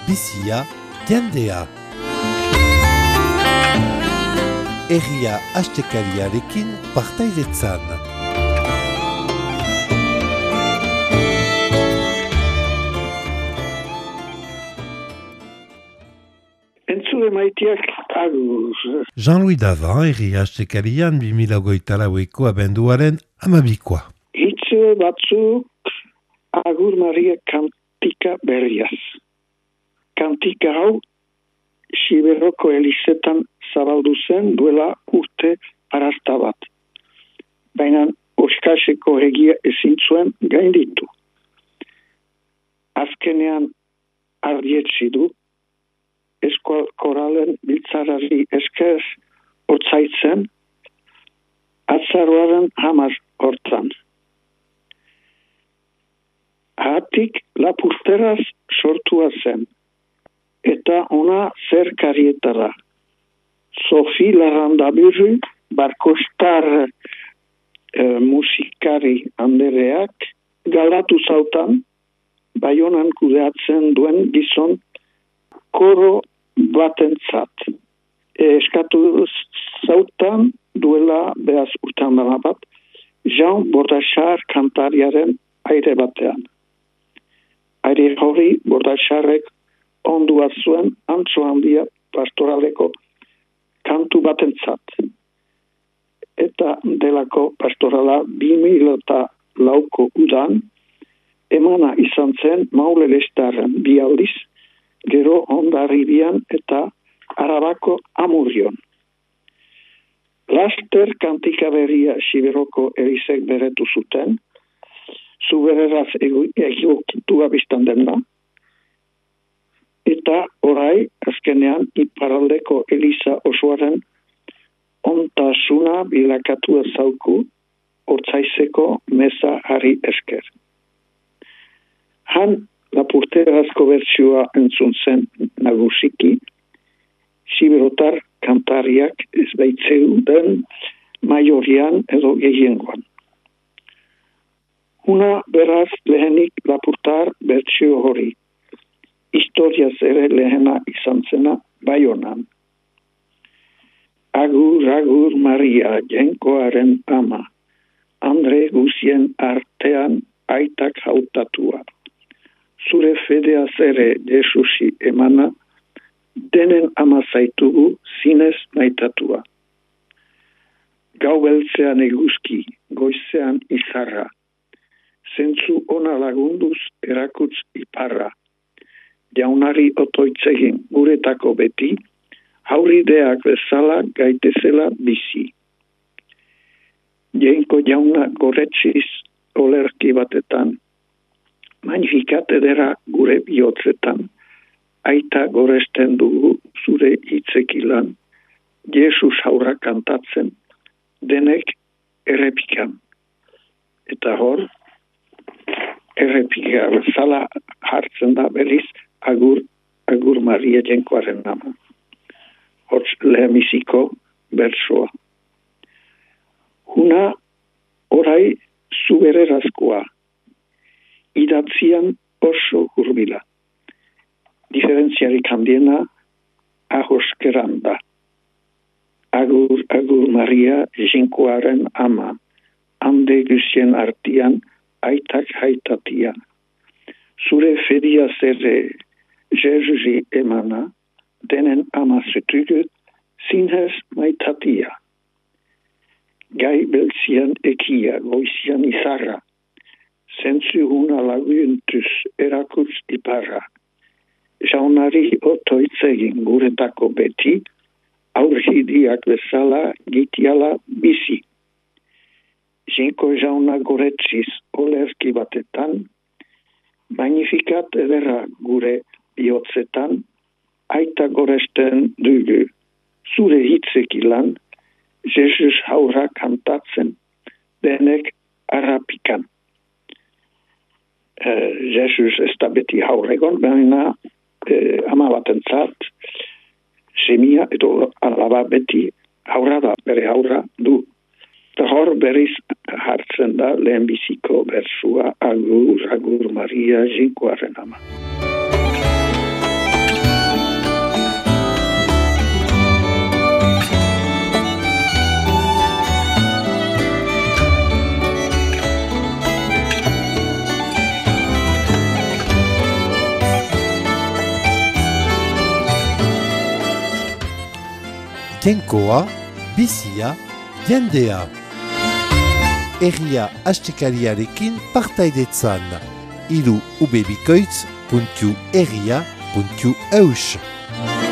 bizia, jendea. Herria astekariarekin partaidetzan. Entzule maiteak agur. Jean-Louis Davant, herria astekarian 2024ko abenduaren 12koa. Hitze batzuk agur Maria kantika berriaz. Kantika hau Siberoko elizetan zabaldu zen duela urte arrasta bat. Baina oskaseko egia ezin zuen gainditu. Azkenean ardietsi du, eskual koralen biltzarari esker hortzaitzen, atzaroaren 10 hortzan. Hatik lapurteraz sortua zen, eta ona zer karietara. Sofi Larrandaburu, barkostar musikari andereak, galatu zautan, Baionan kudeatzen duen gizon koro batentzat. Eskatu zautan duela behaz urtan bat, Jean Bordachar kantariaren aire batean. Aire hori Bordacharrek ondua zuen antzo handia pastoraleko kantu batentzat. Eta delako pastorala 2004ko udan emana izan zen Maulelestarren 2 aldiz, gero Hondarribian eta Arabako Amurrion. Laster kantika berria Siberoko elizek beretu zuten, zubereraz egokitua biztan dena, eta orai azkenean iparaldeko eliza osoaren ontasuna bilakatu ezauku hortzaizeko meza harri esker. Han lapurterazko bertsioa entzun zen nagusiki, Siberotar kantariak ez baitzeuden maiorian edo gehiengoan. Una beraz lehenik lapurtar bertsio hori. Historiaz ere lehena izan zena Baionan. Agur, agur Maria, jenkoaren ama, Andre guzien artean aitak hautatua. Zure fedeaz ere Jesusi emana, denen ama zaitugu zinez maitatua. Gau beltzean eguzki, goizean izarra, zentzu ona lagunduz erakutz iparra. Jaunari otoitzegin guretako beti, haurideak bezala gaitezela bizi. Jenko jauna goretziz olerki batetan, magnifikat edera gure bihotzetan, aita goresten dugu zure hitzekilan, Jesus haurra kantatzen, denek errepikan. Eta hor, errepika bezala hartzen da beriz, agur Maria jenkoaren nama. Hortz lehenbiziko bersoa. Huna orai zubererazkoa, idatzian oso hurbila. Diferentziarik handiena ahoskeran da. Agur Maria jenkoaren ama, hande guzien artian aitak haitatia. Zure fedia zere Jesusi emana, denen ama zetugut, zinez maitatia. Gai beltzian ekia, goizian izarra, zentzu huna laguntuz erakutz iparra. Jaunari otoitzegin guretako beti, aurhidiak bezala gitiala bizi. Jinko jauna goretziz olerki batetan, magnifikat edera gure bihotzetan, aita goresten dugu, zure hitzekilan, Jesus haurra kantatzen, denek arrapikan. Jesus ez da beti haurregon, baina ama batentzat, semia edo alaba beti haurra da, bere haurra du. Eta hor berriz hartzen da lehenbiziko bersua agur Maria jenkoaren ama. Jainkoa, bizia, jendea. Herria astekariarekin partaidetzan. ubebikoitz.herria.eus